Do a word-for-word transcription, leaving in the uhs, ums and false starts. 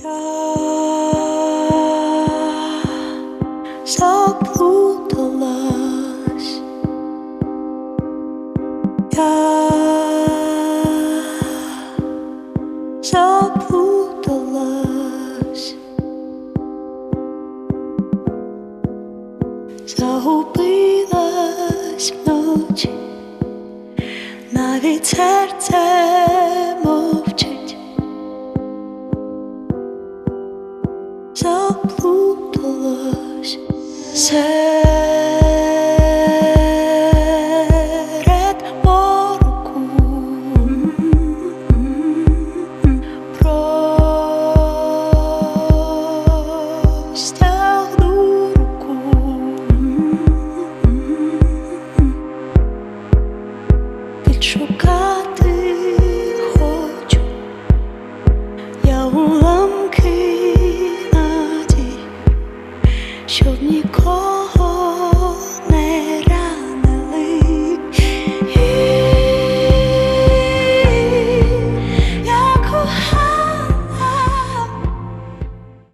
Заплуталась я, заплуталась, загубилась вночі, навіть серце мовчить. Заплуталась серед мороку, простягну руку, відшукати хочу я уламки надій, щоб нікого